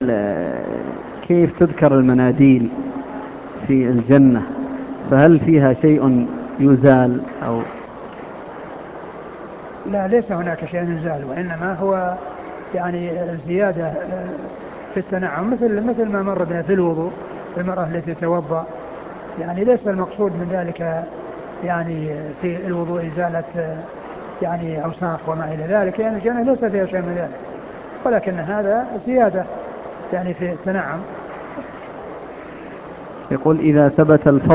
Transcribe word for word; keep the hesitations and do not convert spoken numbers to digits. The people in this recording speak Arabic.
كيف تذكر المناديل في الجنة؟ فهل فيها شيء يزال أو؟ لا، ليس هناك شيء يزال، وإنما هو يعني زيادة في التنعم، مثل مثل ما مر بنا في الوضوء، المرأة التي تتوضأ، يعني ليس المقصود من ذلك يعني في الوضوء إزالة يعني أوساخ وما إلى ذلك، يعني الجنة ليس فيها شيء من ذلك، ولكن هذا زيادة يعني في التنعم. يقول إذا ثبت الفضل